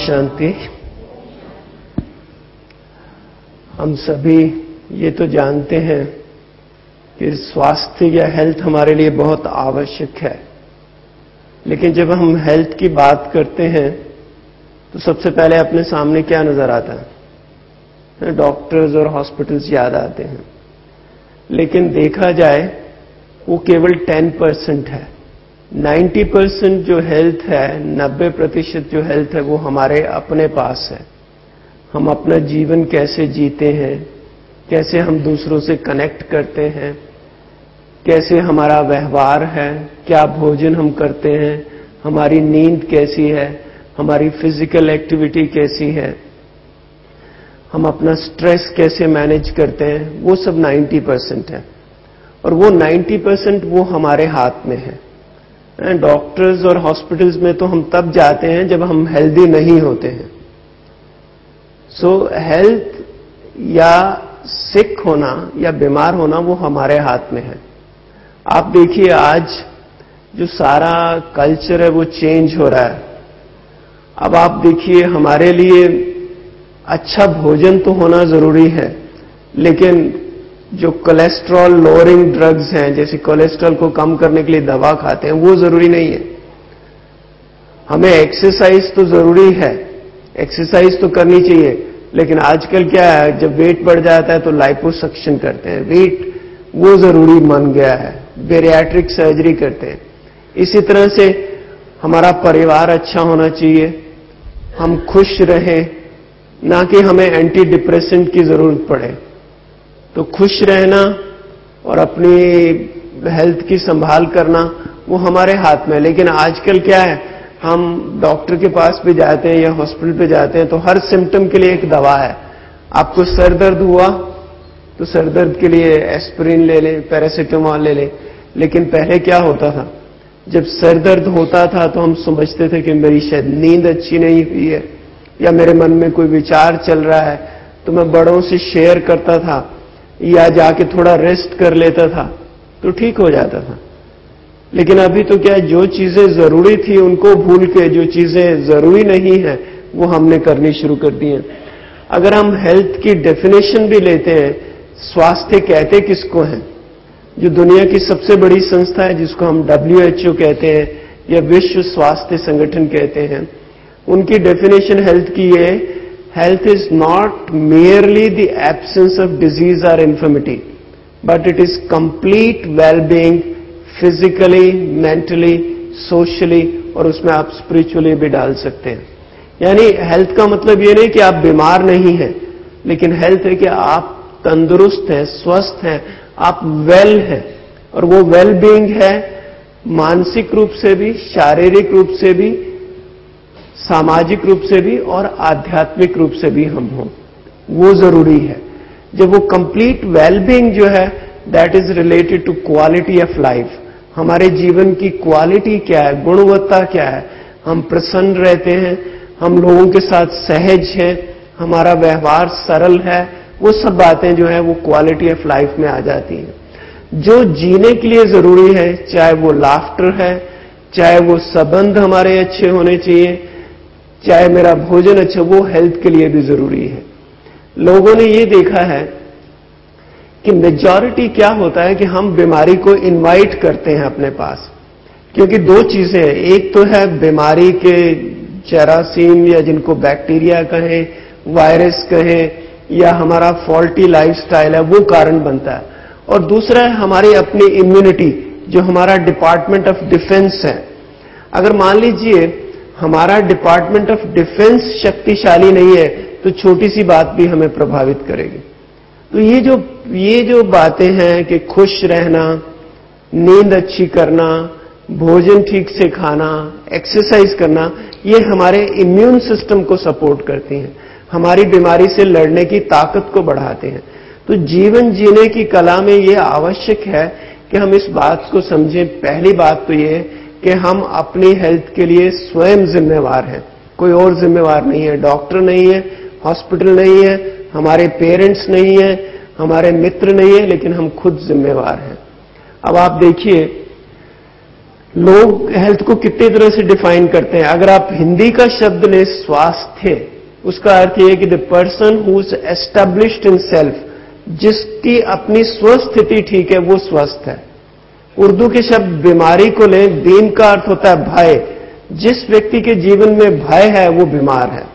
शांति। हम सभी ये तो जानते हैं कि स्वास्थ्य या हेल्थ हमारे लिए बहुत आवश्यक है, लेकिन जब हम हेल्थ की बात करते हैं तो सबसे पहले अपने सामने क्या नजर आता है? डॉक्टर्स और हॉस्पिटल्स याद आते हैं। लेकिन देखा जाए वो केवल 10% है। 90% जो हेल्थ है, 90% जो हेल्थ है वो हमारे अपने पास है। हम अपना जीवन कैसे जीते हैं, कैसे हम दूसरों से कनेक्ट करते हैं, कैसे हमारा व्यवहार है, क्या भोजन हम करते हैं, हमारी नींद कैसी है, हमारी फिजिकल एक्टिविटी कैसी है, हम अपना स्ट्रेस कैसे मैनेज करते हैं, वो सब 90% है। और वो 90% वो हमारे हाथ में है। डॉक्टर्स और हॉस्पिटल्स में तो हम तब जाते हैं जब हम हेल्दी नहीं होते हैं। सो हेल्थ या सिक होना या बीमार होना वो हमारे हाथ में है। आप देखिए आज जो सारा कल्चर है वो चेंज हो रहा है। अब आप देखिए हमारे लिए अच्छा भोजन तो होना जरूरी है, लेकिन जो कोलेस्ट्रॉल लोअरिंग ड्रग्स हैं, जैसे कोलेस्ट्रॉल को कम करने के लिए दवा खाते हैं, वो जरूरी नहीं है। हमें एक्सरसाइज तो जरूरी है, एक्सरसाइज तो करनी चाहिए, लेकिन आजकल क्या है, जब वेट बढ़ जाता है तो लाइपोसक्शन करते हैं। वेट वो जरूरी मान गया है, बेरियाट्रिक सर्जरी करते हैं। इसी तरह से हमारा परिवार अच्छा होना चाहिए, हम खुश रहें, ना कि हमें एंटी डिप्रेसेंट की जरूरत पड़े। तो खुश रहना और अपनी हेल्थ की संभाल करना वो हमारे हाथ में है। लेकिन आजकल क्या है, हम डॉक्टर के पास भी जाते हैं या हॉस्पिटल पे जाते हैं तो हर सिम्टम के लिए एक दवा है। आपको सर दर्द हुआ तो सर दर्द के लिए एस्पिरिन ले लें, पैरासिटामोल ले लें। लेकिन पहले क्या होता था, जब सर दर्द होता था तो हम समझते थे कि मेरी शायद नींद अच्छी नहीं हुई है या मेरे मन में कोई विचार चल रहा है, तो मैं बड़ों से शेयर करता था या जाके थोड़ा रेस्ट कर लेता था तो ठीक हो जाता था। लेकिन अभी तो क्या, जो चीजें जरूरी थी उनको भूल के जो चीजें जरूरी नहीं है वो हमने करनी शुरू कर दी हैं। अगर हम हेल्थ की डेफिनेशन भी लेते हैं, स्वास्थ्य कहते किसको है? जो दुनिया की सबसे बड़ी संस्था है जिसको हम WHO कहते हैं या विश्व स्वास्थ्य संगठन कहते हैं, उनकी डेफिनेशन हेल्थ की है, health is not merely the absence of disease or infirmity, but it is complete well-being physically, mentally, socially, और उसमें आप spiritually भी डाल सकते हैं। यानी हेल्थ का मतलब ये नहीं कि आप बीमार नहीं हैं, लेकिन हेल्थ है कि आप तंदुरुस्त हैं, स्वस्थ हैं, आप वेल हैं। और वो वेल बीइंग है मानसिक रूप से भी, शारीरिक रूप से भी, सामाजिक रूप से भी और आध्यात्मिक रूप से भी हम हों, वो जरूरी है। जब वो कंप्लीट वेलबीइंग जो है, that is related to quality of life. हमारे जीवन की क्वालिटी क्या है, गुणवत्ता क्या है, हम प्रसन्न रहते हैं, हम लोगों के साथ सहज हैं, हमारा व्यवहार सरल है, वो सब बातें जो है वो क्वालिटी ऑफ लाइफ में आ जाती हैं। जो जीने के लिए जरूरी है, चाहे वो लाफ्टर है, चाहे वो संबंध हमारे अच्छे होने चाहिए, चाहे मेरा भोजन अच्छा, वो हेल्थ के लिए भी जरूरी है। लोगों ने ये देखा है कि मेजॉरिटी क्या होता है कि हम बीमारी को इनवाइट करते हैं अपने पास, क्योंकि दो चीजें हैं। एक तो है बीमारी के जरासीम या जिनको बैक्टीरिया कहें, वायरस कहें, या हमारा फॉल्टी लाइफस्टाइल है वो कारण बनता है, और दूसरा है हमारी अपनी इम्यूनिटी, जो हमारा डिपार्टमेंट ऑफ डिफेंस है। अगर मान लीजिए हमारा डिपार्टमेंट ऑफ डिफेंस शक्तिशाली नहीं है तो छोटी सी बात भी हमें प्रभावित करेगी। तो ये जो बातें हैं कि खुश रहना, नींद अच्छी करना, भोजन ठीक से खाना, एक्सरसाइज करना, ये हमारे इम्यून सिस्टम को सपोर्ट करती हैं, हमारी बीमारी से लड़ने की ताकत को बढ़ाते हैं। तो जीवन जीने की कला में ये आवश्यक है कि हम इस बात को समझें। पहली बात तो ये कि हम अपनी हेल्थ के लिए स्वयं जिम्मेवार हैं, कोई और जिम्मेवार नहीं है। डॉक्टर नहीं है, हॉस्पिटल नहीं है, हमारे पेरेंट्स नहीं है, हमारे मित्र नहीं है, लेकिन हम खुद जिम्मेवार हैं। अब आप देखिए लोग हेल्थ को कितनी तरह से डिफाइन करते हैं। अगर आप हिंदी का शब्द लें स्वास्थ्य, उसका अर्थ यह है कि the person who is established in self, जिसकी अपनी स्वस्थिति ठीक है वो स्वस्थ है। उर्दू के शब्द बीमारी को लें, दीन का अर्थ होता है भय, जिस व्यक्ति के जीवन में भय है वो बीमार है।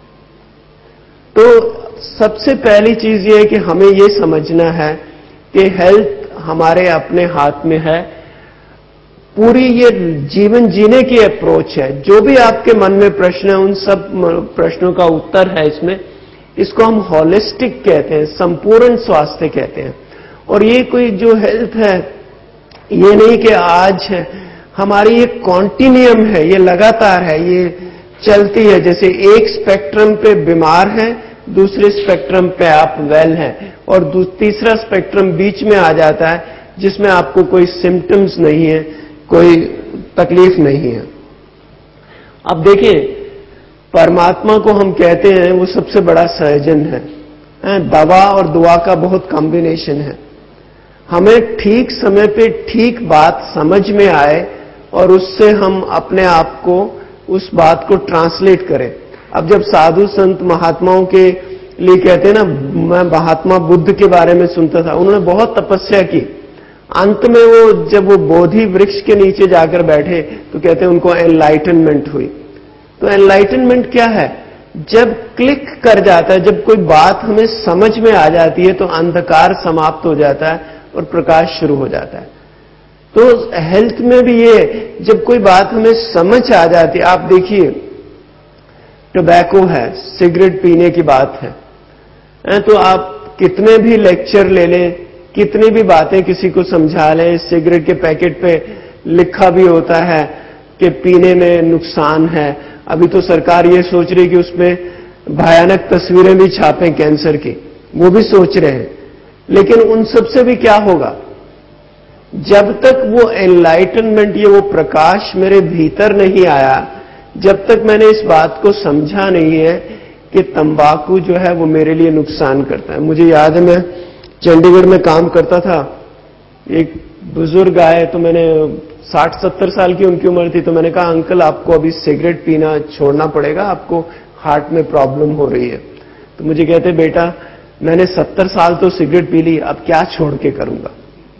तो सबसे पहली चीज ये है कि हमें ये समझना है कि हेल्थ हमारे अपने हाथ में है। पूरी ये जीवन जीने की अप्रोच है। जो भी आपके मन में प्रश्न है उन सब प्रश्नों का उत्तर है इसमें। इसको हम होलिस्टिक कहते हैं, संपूर्ण स्वास्थ्य कहते हैं। और ये कोई जो हेल्थ है ये नहीं कि आज है, हमारी ये कॉन्टिन्यूम है, ये लगातार है, ये चलती है। जैसे एक स्पेक्ट्रम पे बीमार है, दूसरे स्पेक्ट्रम पे आप वेल हैं, और तीसरा स्पेक्ट्रम बीच में आ जाता है जिसमें आपको कोई सिम्टम्स नहीं है, कोई तकलीफ नहीं है। अब देखिए, परमात्मा को हम कहते हैं वो सबसे बड़ा सर्जन है। दवा और दुआ का बहुत कॉम्बिनेशन है। हमें ठीक समय पे ठीक बात समझ में आए और उससे हम अपने आप को उस बात को ट्रांसलेट करें। अब जब साधु संत महात्माओं के लिए कहते हैं ना, मैं महात्मा बुद्ध के बारे में सुनता था, उन्होंने बहुत तपस्या की। अंत में वो जब वो बोधि वृक्ष के नीचे जाकर बैठे तो कहते हैं उनको एनलाइटनमेंट हुई। तो एनलाइटनमेंट क्या है? जब क्लिक कर जाता है, जब कोई बात हमें समझ में आ जाती है तो अंधकार समाप्त हो जाता है और प्रकाश शुरू हो जाता है। तो हेल्थ में भी ये, जब कोई बात हमें समझ आ जाती है, आप देखिए टोबैको है, सिगरेट पीने की बात है, तो आप कितने भी लेक्चर ले लें, कितनी भी बातें किसी को समझा लें, सिगरेट के पैकेट पे लिखा भी होता है कि पीने में नुकसान है। अभी तो सरकार ये सोच रही कि उसमें भयानक तस्वीरें भी छापें कैंसर की, वो भी सोच रहे हैं। लेकिन उन सबसे भी क्या होगा? जब तक वो एनलाइटनमेंट, ये वो प्रकाश मेरे भीतर नहीं आया, जब तक मैंने इस बात को समझा नहीं है कि तंबाकू जो है वो मेरे लिए नुकसान करता है। मुझे याद है, मैं चंडीगढ़ में काम करता था, एक बुजुर्ग आए, तो मैंने 60-70 साल की उनकी उम्र थी, तो मैंने कहा अंकल आपको अभी सिगरेट पीना छोड़ना पड़ेगा, आपको हार्ट में प्रॉब्लम हो रही है। तो मुझे कहते बेटा मैंने 70 साल तो सिगरेट पी ली, अब क्या छोड़ के करूंगा।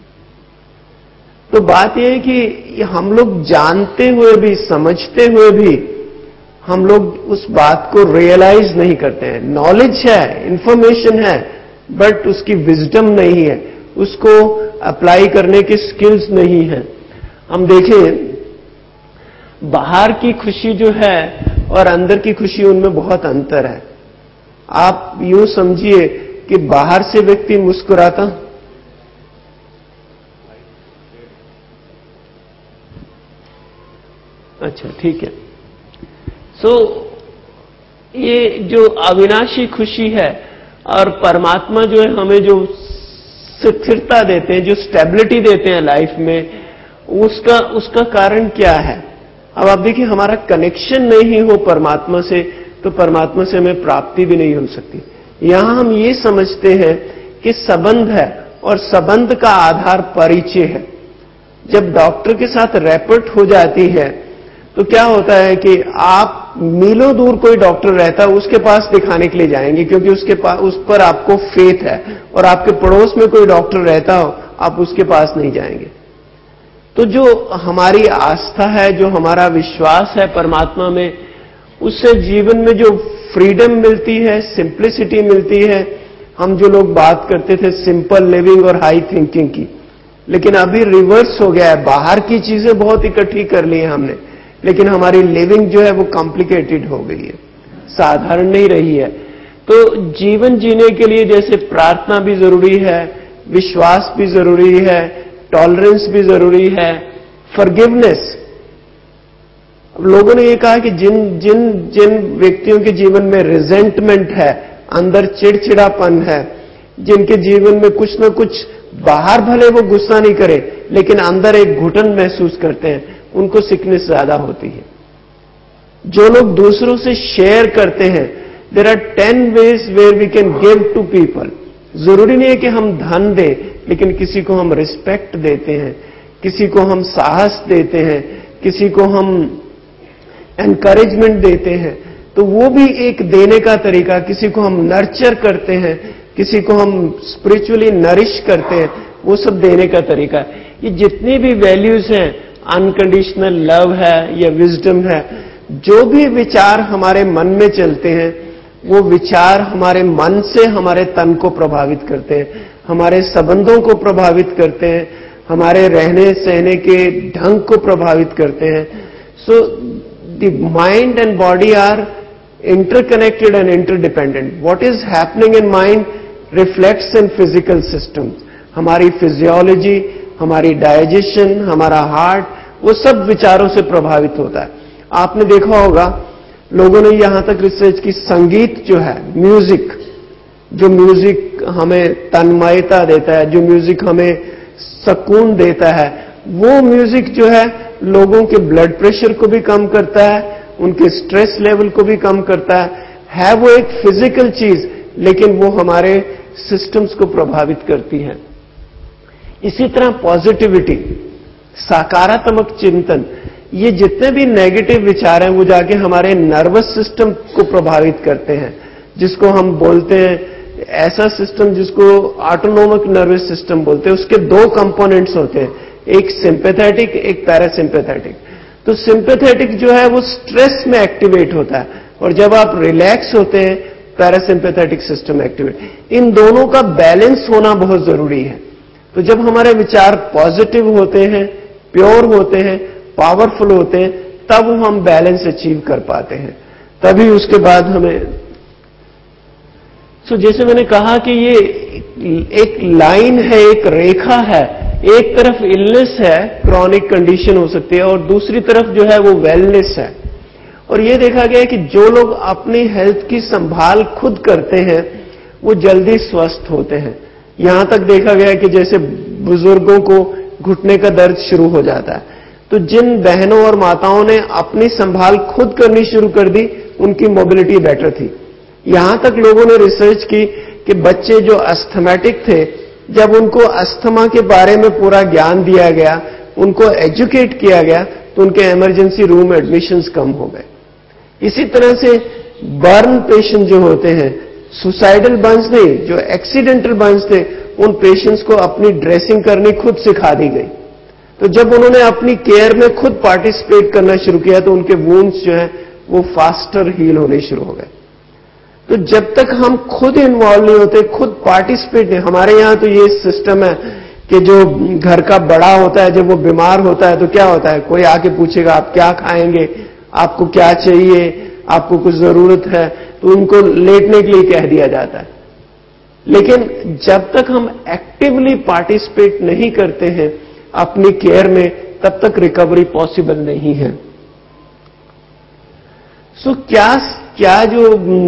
तो बात यह है कि हम लोग जानते हुए भी, समझते हुए भी, हम लोग उस बात को रियलाइज नहीं करते हैं। नॉलेज है, इंफॉर्मेशन है, बट उसकी विजडम नहीं है, उसको अप्लाई करने की स्किल्स नहीं है। हम देखें, बाहर की खुशी जो है और अंदर की खुशी, उनमें बहुत अंतर है। आप यूं समझिए कि बाहर से व्यक्ति मुस्कुराता, अच्छा ठीक है, ये जो अविनाशी खुशी है, और परमात्मा जो है हमें जो स्थिरता देते हैं, जो स्टेबिलिटी देते हैं लाइफ में, उसका कारण क्या है? अब आप देखिए, हमारा कनेक्शन नहीं हो परमात्मा से तो परमात्मा से हमें प्राप्ति भी नहीं हो सकती। यहां हम ये समझते हैं कि संबंध है और संबंध का आधार परिचय है। जब डॉक्टर के साथ रैपट हो जाती है तो क्या होता है कि आप मीलों दूर कोई डॉक्टर रहता है उसके पास दिखाने के लिए जाएंगे, क्योंकि उस पर आपको फेथ है, और आपके पड़ोस में कोई डॉक्टर रहता हो आप उसके पास नहीं जाएंगे। तो जो हमारी आस्था है, जो हमारा विश्वास है परमात्मा में, उससे जीवन में जो फ्रीडम मिलती है, सिंप्लिसिटी मिलती है। हम जो लोग बात करते थे सिंपल लिविंग और हाई थिंकिंग की, लेकिन अभी रिवर्स हो गया है। बाहर की चीजें बहुत इकट्ठी कर ली है हमने, लेकिन हमारी लिविंग जो है वो कॉम्प्लिकेटेड हो गई है, साधारण नहीं रही है। तो जीवन जीने के लिए जैसे प्रार्थना भी जरूरी है, विश्वास भी जरूरी है, टॉलरेंस भी जरूरी है, फॉरगिवनेस। लोगों ने ये कहा कि जिन व्यक्तियों के जीवन में रिजेंटमेंट है, अंदर चिड़चिड़ापन है, जिनके जीवन में कुछ ना कुछ, बाहर भले वो गुस्सा नहीं करे लेकिन अंदर एक घुटन महसूस करते हैं, उनको सिकनेस ज्यादा होती है। जो लोग दूसरों से शेयर करते हैं, there are 10 ways where we can give to people. जरूरी नहीं है कि हम धन दें, लेकिन किसी को हम रिस्पेक्ट देते हैं, किसी को हम साहस देते हैं, किसी को हम एनकरेजमेंट देते हैं, तो वो भी एक देने का तरीका। किसी को हम नर्चर करते हैं, किसी को हम स्पिरिचुअली नरिश करते हैं, वो सब देने का तरीका है। ये जितनी भी वैल्यूज हैं, अनकंडीशनल लव है या विजडम है, जो भी विचार हमारे मन में चलते हैं, वो विचार हमारे मन से हमारे तन को प्रभावित करते हैं, हमारे संबंधों को प्रभावित करते हैं, हमारे रहने सहने के ढंग को प्रभावित करते हैं। So the mind and body are interconnected and interdependent. What is happening in mind reflects in physical system. हमारी फिजियोलॉजी, हमारी डाइजेशन, हमारा हार्ट, वो सब विचारों से प्रभावित होता है। आपने देखा होगा, लोगों ने यहां तक रिसर्च की, संगीत जो है, म्यूजिक, जो म्यूजिक हमें तन्मयता देता है, जो म्यूजिक हमें सुकून देता है, वो म्यूजिक जो है लोगों के ब्लड प्रेशर को भी कम करता है, उनके स्ट्रेस लेवल को भी कम करता है वो एक फिजिकल चीज, लेकिन वो हमारे सिस्टम्स को प्रभावित करती है। इसी तरह पॉजिटिविटी, सकारात्मक चिंतन, ये जितने भी नेगेटिव विचार हैं वो जाके हमारे नर्वस सिस्टम को प्रभावित करते हैं, जिसको हम बोलते हैं, ऐसा सिस्टम जिसको ऑटोनोमिक नर्वस सिस्टम बोलते हैं। उसके दो कंपोनेंट्स होते हैं, एक सिंपैथेटिक, एक पैरासिम्पैथेटिक। तो सिंपैथेटिक जो है वो स्ट्रेस में एक्टिवेट होता है, और जब आप रिलैक्स होते हैं पैरासिम्पैथेटिक सिस्टम एक्टिवेट। इन दोनों का बैलेंस होना बहुत जरूरी है। तो जब हमारे विचार पॉजिटिव होते हैं, प्योर होते हैं, पावरफुल होते हैं, तब हम बैलेंस अचीव कर पाते हैं। तभी उसके बाद हमें जैसे मैंने कहा कि ये एक लाइन है, एक रेखा है। एक तरफ इलनेस है, क्रॉनिक कंडीशन हो सकती है, और दूसरी तरफ जो है वो वेलनेस है। और ये देखा गया है कि जो लोग अपनी हेल्थ की संभाल खुद करते हैं वो जल्दी स्वस्थ होते हैं। यहां तक देखा गया है कि जैसे बुजुर्गों को घुटने का दर्द शुरू हो जाता है, तो जिन बहनों और माताओं ने अपनी संभाल खुद करनी शुरू कर दी, उनकी मोबिलिटी बेटर थी। यहां तक लोगों ने रिसर्च की कि बच्चे जो अस्थमैटिक थे, जब उनको अस्थमा के बारे में पूरा ज्ञान दिया गया, उनको एजुकेट किया गया, तो उनके इमरजेंसी रूम एडमिशंस कम हो गए। इसी तरह से बर्न पेशेंट जो होते हैं, सुसाइडल बर्न्स नहीं, जो एक्सीडेंटल बर्न्स थे, उन पेशेंट्स को अपनी ड्रेसिंग करनी खुद सिखा दी गई। तो जब उन्होंने अपनी केयर में खुद पार्टिसिपेट करना शुरू किया, तो उनके वुंड्स जो है वो फास्टर हील होने शुरू हो गए। तो जब तक हम खुद इन्वॉल्व नहीं होते, खुद पार्टिसिपेट नहीं, हमारे यहां तो ये सिस्टम है कि जो घर का बड़ा होता है, जब वो बीमार होता है तो क्या होता है, कोई आके पूछेगा आप क्या खाएंगे, आपको क्या चाहिए, आपको कुछ जरूरत है, तो उनको लेटने के लिए कह दिया जाता है। लेकिन जब तक हम एक्टिवली पार्टिसिपेट नहीं करते हैं अपनी केयर में, तब तक रिकवरी पॉसिबल नहीं है। सो क्या जो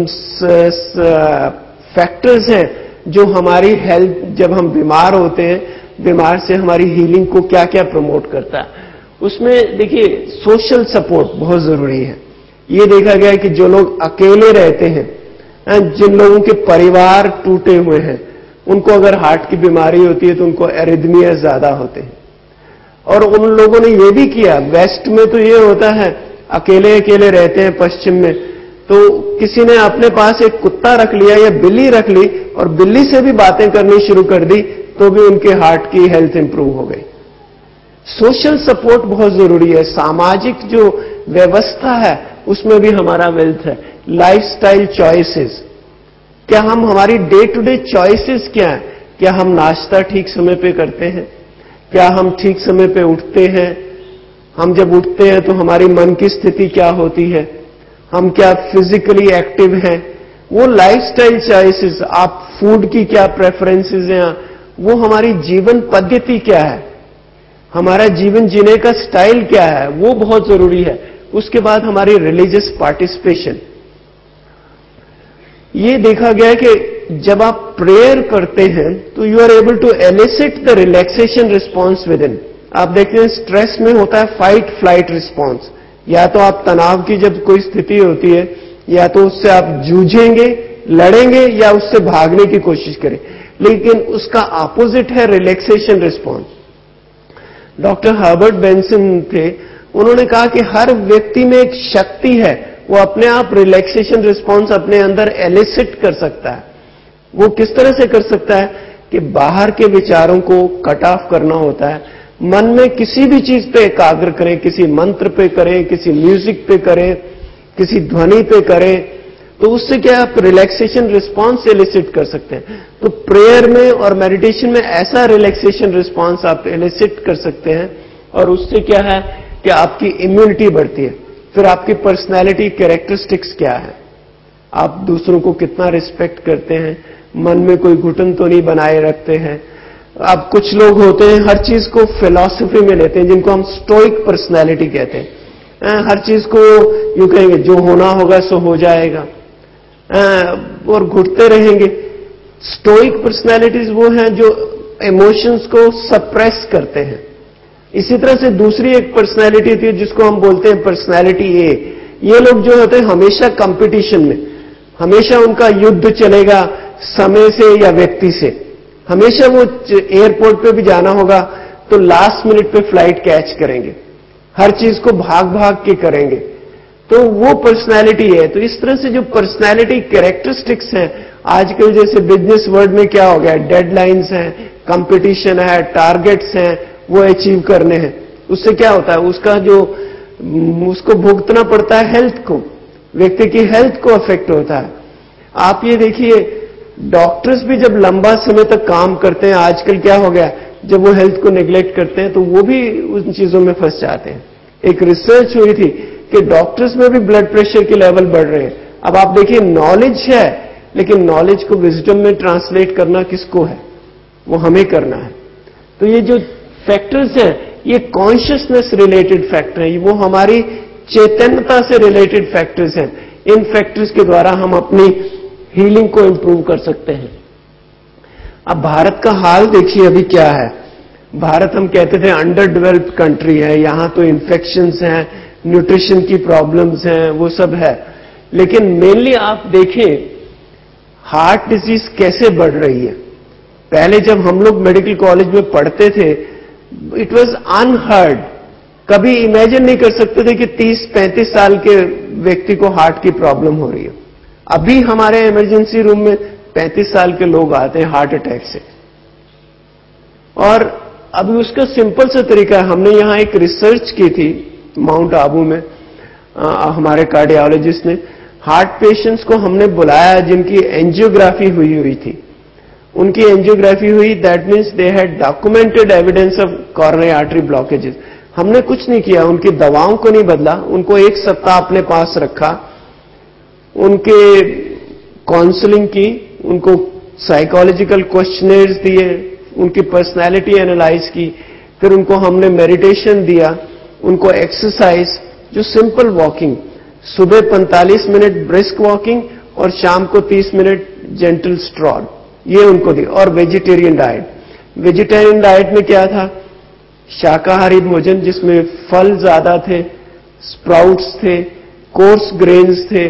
फैक्टर्स हैं जो हमारी हेल्थ, जब हम बीमार होते हैं, बीमार से हमारी हीलिंग को क्या क्या प्रमोट करता है, उसमें देखिए सोशल सपोर्ट बहुत जरूरी है। ये देखा गया है कि जो लोग अकेले रहते हैं, जिन लोगों के परिवार टूटे हुए हैं, उनको अगर हार्ट की बीमारी होती है तो उनको एरिथमिया ज्यादा होते हैं। और उन लोगों ने ये भी किया, वेस्ट में तो ये होता है, अकेले अकेले रहते हैं पश्चिम में, तो किसी ने अपने पास एक कुत्ता रख लिया या बिल्ली रख ली और बिल्ली से भी बातें करनी शुरू कर दी, तो भी उनके हार्ट की हेल्थ इंप्रूव हो गई। सोशल सपोर्ट बहुत जरूरी है। सामाजिक जो व्यवस्था है उसमें भी हमारा वेल्थ है। लाइफस्टाइल चॉइसेस, क्या हम, हमारी डे टू डे चॉइसेस क्या है? क्या हम नाश्ता ठीक समय पे करते हैं? क्या हम ठीक समय पे उठते हैं? हम जब उठते हैं तो हमारी मन की स्थिति क्या होती है? हम क्या फिजिकली एक्टिव हैं? वो लाइफस्टाइल चॉइसेस, आप फूड की क्या प्रेफरेंसेस हैं, वो हमारी जीवन पद्धति क्या है, हमारा जीवन जीने का स्टाइल क्या है, वो बहुत जरूरी है। उसके बाद हमारी रिलीजियस पार्टिसिपेशन। ये देखा गया है कि जब आप प्रेयर करते हैं तो you are able to elicit the relaxation response within. आप देखते हैं स्ट्रेस में होता है फाइट फ्लाइट रिस्पॉन्स, या तो आप तनाव की जब कोई स्थिति होती है, या तो उससे आप जूझेंगे, लड़ेंगे, या उससे भागने की कोशिश करें, लेकिन उसका ऑपोजिट है relaxation response. Doctor Herbert Benson थे, उन्होंने कहा कि हर व्यक्ति में एक शक्ति है, वो अपने आप रिलैक्सेशन रिस्पॉन्स अपने अंदर एलिसिट कर सकता है। वो किस तरह से कर सकता है कि बाहर के विचारों को कट ऑफ करना होता है, मन में किसी भी चीज पे एकाग्र करें, किसी मंत्र पे करें, किसी म्यूजिक पे करें, किसी ध्वनि पे करें, तो उससे क्या आप रिलैक्सेशन रिस्पॉन्स एलिसिट कर सकते हैं। तो प्रेयर में और मेडिटेशन में ऐसा रिलैक्सेशन रिस्पॉन्स आप एलिसिट कर सकते हैं, और उससे क्या है कि आपकी इम्यूनिटी बढ़ती है। फिर आपकी पर्सनैलिटी कैरेक्टरिस्टिक्स क्या है, आप दूसरों को कितना रिस्पेक्ट करते हैं, मन में कोई घुटन तो नहीं बनाए रखते हैं। अब कुछ लोग होते हैं हर चीज को फिलॉसफी में लेते हैं, जिनको हम स्टोइक पर्सनैलिटी कहते हैं। हर चीज को यूं कहेंगे जो होना होगा सो हो जाएगा, और घुटते रहेंगे। स्टोइक पर्सनैलिटीज वो हैं जो इमोशंस को सप्रेस करते हैं। इसी तरह से दूसरी एक पर्सनैलिटी थी जिसको हम बोलते हैं पर्सनैलिटी ए। ये लोग जो होते हैं हमेशा कंपटीशन में, हमेशा उनका युद्ध चलेगा समय से या व्यक्ति से। हमेशा वो एयरपोर्ट पे भी जाना होगा तो लास्ट मिनट पे फ्लाइट कैच करेंगे, हर चीज को भाग भाग के करेंगे, तो वो पर्सनैलिटी है। तो इस तरह से जो पर्सनैलिटी कैरेक्टरिस्टिक्स हैं, आजकल जैसे बिजनेस वर्ल्ड में क्या हो गया, डेडलाइंस हैं, कंपटीशन है, टारगेट्स हैं, वो अचीव करने हैं। उससे क्या होता है, उसको भुगतना पड़ता है हेल्थ को, व्यक्ति की हेल्थ को अफेक्ट होता है। आप ये देखिए, डॉक्टर्स भी जब लंबा समय तक काम करते हैं, आजकल क्या हो गया, जब वो हेल्थ को नेग्लेक्ट करते हैं तो वो भी उन चीजों में फंस जाते हैं। एक रिसर्च हुई थी कि डॉक्टर्स में भी ब्लड प्रेशर के लेवल बढ़ रहे हैं। अब आप देखिए, नॉलेज है, लेकिन नॉलेज को विजडम में ट्रांसलेट करना किसको है, वो हमें करना है। तो ये जो फैक्टर्स हैं, ये कॉन्शियसनेस रिलेटेड फैक्टर हैं, वो हमारी चैतन्यता से रिलेटेड फैक्टर्स हैं। इन फैक्टर्स के द्वारा हम अपनी हीलिंग को इंप्रूव कर सकते हैं। अब भारत का हाल देखिए अभी क्या है। भारत हम कहते थे अंडर डेवलप्ड कंट्री है, यहां तो इन्फेक्शंस हैं, न्यूट्रिशन की प्रॉब्लम्स हैं, वो सब है। लेकिन मेनली आप देखें हार्ट डिजीज कैसे बढ़ रही है। पहले जब हम लोग मेडिकल कॉलेज में पढ़ते थे, इट वॉज अनहर्ड, कभी इमेजिन नहीं कर सकते थे कि 30-35 साल के व्यक्ति को हार्ट की प्रॉब्लम हो रही है। अभी हमारे इमरजेंसी रूम में 35 साल के लोग आते हैं हार्ट अटैक से। और अभी उसका सिंपल सा तरीका है, हमने यहां एक रिसर्च की थी माउंट आबू में, हमारे कार्डियोलॉजिस्ट ने हार्ट पेशेंट्स को हमने बुलाया जिनकी एंजियोग्राफी हुई थी। उनकी एंजियोग्राफी हुई, that means they had documented evidence of coronary artery blockages. हमने कुछ नहीं किया, उनकी दवाओं को नहीं बदला, उनको 1 सप्ताह अपने पास रखा, उनके काउंसलिंग की, उनको साइकोलॉजिकल क्वेश्चनर्स दिए, उनकी पर्सनैलिटी एनालाइज की, फिर उनको हमने मेडिटेशन दिया, उनको एक्सरसाइज, जो सिंपल वॉकिंग, सुबह 45 मिनट ब्रिस्क वॉकिंग और शाम को 30 मिनट जेंटल स्ट्रॉल, ये उनको दी। और वेजिटेरियन डाइट, वेजिटेरियन डाइट में क्या था, शाकाहारी भोजन जिसमें फल ज्यादा थे, स्प्राउट्स थे, कोर्स ग्रेन्स थे,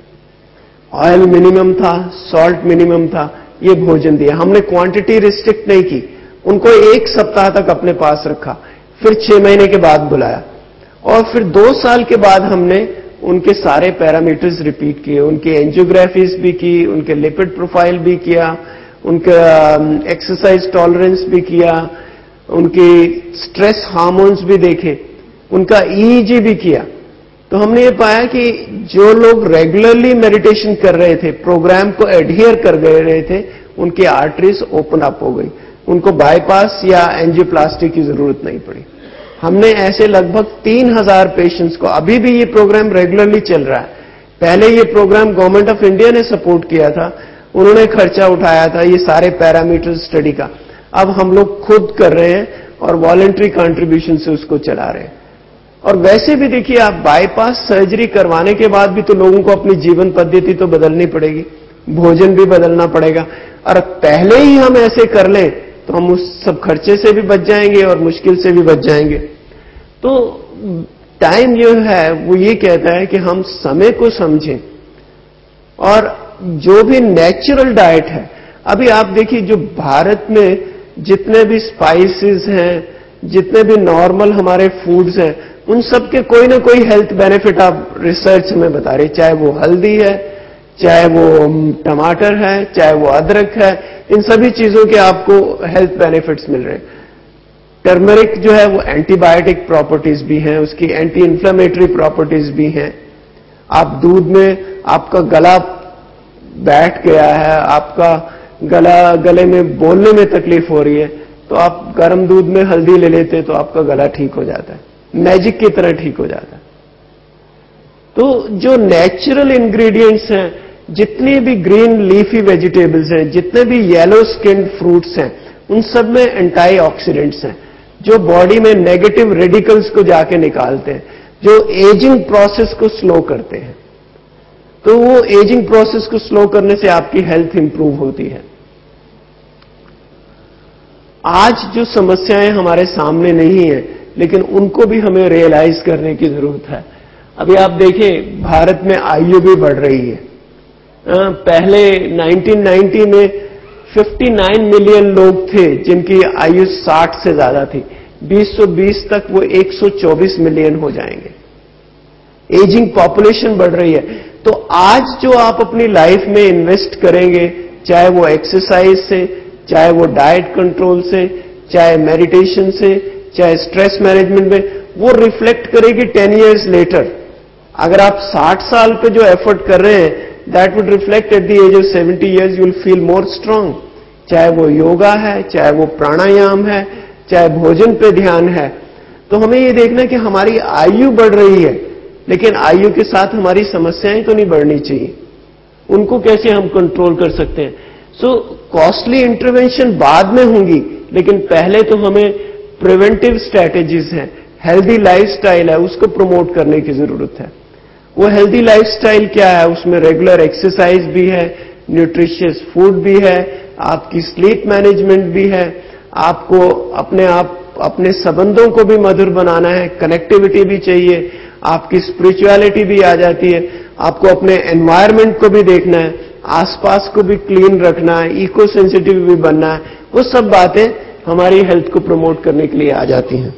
ऑयल मिनिमम था, सॉल्ट मिनिमम था, ये भोजन दिया। हमने क्वांटिटी रिस्ट्रिक्ट नहीं की, उनको 1 सप्ताह तक अपने पास रखा, फिर 6 महीने के बाद बुलाया, और फिर 2 साल के बाद हमने उनके सारे पैरामीटर्स रिपीट किए, उनकी एंजियोग्राफीज भी की, उनके लिपिड प्रोफाइल भी किया, उनका एक्सरसाइज टॉलरेंस भी किया, उनके स्ट्रेस हार्मोन्स भी देखे, उनका ईईजी भी किया। तो हमने ये पाया कि जो लोग रेगुलरली मेडिटेशन कर रहे थे, प्रोग्राम को एडहियर कर गए रहे थे, उनकी आर्टरीज ओपन अप हो गई, उनको बाईपास या एंजियोप्लास्टी की जरूरत नहीं पड़ी। हमने ऐसे लगभग 3000 पेशेंट्स को, अभी भी ये प्रोग्राम रेगुलरली चल रहा है। पहले ये प्रोग्राम गवर्नमेंट ऑफ इंडिया ने सपोर्ट किया था, उन्होंने खर्चा उठाया था ये सारे पैरामीटर स्टडी का। अब हम लोग खुद कर रहे हैं और वॉलंटरी कंट्रीब्यूशन से उसको चला रहे हैं। और वैसे भी देखिए, आप बाईपास सर्जरी करवाने के बाद भी तो लोगों को अपनी जीवन पद्धति तो बदलनी पड़ेगी, भोजन भी बदलना पड़ेगा, और पहले ही हम ऐसे कर लें तो हम उस सब खर्चे से भी बच जाएंगे और मुश्किल से भी बच जाएंगे। तो टाइम जो है वो ये कहता है कि हम समय को समझें, और जो भी नेचुरल डाइट है, अभी आप देखिए जो भारत में जितने भी स्पाइसेस हैं जितने भी नॉर्मल हमारे फूड्स हैं, उन सब के कोई ना कोई हेल्थ बेनिफिट आप रिसर्च में बता रहे, चाहे वो हल्दी है, चाहे वो टमाटर है, चाहे वो अदरक है, इन सभी चीजों के आपको हेल्थ बेनिफिट्स मिल रहे हैं। टर्मरिक जो है वो एंटीबायोटिक प्रॉपर्टीज भी हैं, उसकी एंटी इन्फ्लेमेटरी प्रॉपर्टीज भी हैं। आप दूध में आपका गला बैठ गया है, आपका गले में बोलने में तकलीफ हो रही है, तो आप गर्म दूध में हल्दी ले लेते हैं तो आपका गला ठीक हो जाता है, मैजिक की तरह ठीक हो जाता है। तो जो नेचुरल इंग्रेडिएंट्स हैं, जितनी भी ग्रीन लीफी वेजिटेबल्स हैं, जितने भी येलो स्किन्ड फ्रूट्स हैं, उन सब में एंटीऑक्सीडेंट्स हैं जो बॉडी में नेगेटिव रेडिकल्स को जाके निकालते हैं, जो एजिंग प्रोसेस को स्लो करते हैं। तो वो एजिंग प्रोसेस को स्लो करने से आपकी हेल्थ इंप्रूव होती है। आज जो समस्याएं हमारे सामने नहीं है, लेकिन उनको भी हमें रियलाइज करने की जरूरत है। अभी आप देखिए, भारत में आयु भी बढ़ रही है। पहले 1990 में 59 मिलियन लोग थे जिनकी आयु 60 से ज्यादा थी। 2020 तक वो 124 मिलियन हो जाएंगे। एजिंग पॉपुलेशन बढ़ रही है। तो आज जो आप अपनी लाइफ में इन्वेस्ट करेंगे, चाहे वो एक्सरसाइज से, चाहे वो डाइट कंट्रोल से, चाहे मेडिटेशन से, चाहे स्ट्रेस मैनेजमेंट में, वो रिफ्लेक्ट करेगी 10 इयर्स लेटर। अगर आप 60 साल पे जो एफर्ट कर रहे हैं, that would reflect at the age of 70 years, you will feel more strong. चाहे वो योगा है, चाहे वो प्राणायाम है, चाहे भोजन पे ध्यान है। तो हमें ये देखना है कि हमारी आयु बढ़ रही है, लेकिन आयु के साथ हमारी समस्याएं तो नहीं बढ़नी चाहिए। उनको कैसे हम कंट्रोल कर सकते हैं? सो कॉस्टली इंटरवेंशन बाद में होंगी, लेकिन पहले तो हमें प्रिवेंटिव स्ट्रैटेजीज हैं, हेल्दी लाइफस्टाइल है, उसको प्रमोट करने की जरूरत है। वो हेल्दी लाइफस्टाइल क्या है? उसमें रेगुलर एक्सरसाइज भी है, न्यूट्रिशियस फूड भी है, आपकी स्लीप मैनेजमेंट भी है, आपको अपने संबंधों को भी मधुर बनाना है, कनेक्टिविटी भी चाहिए, आपकी स्पिरिचुअलिटी भी आ जाती है, आपको अपने एनवायरनमेंट को भी देखना है, आसपास को भी क्लीन रखना है, इको सेंसिटिव भी बनना है। वो सब बातें हमारी हेल्थ को प्रमोट करने के लिए आ जाती हैं।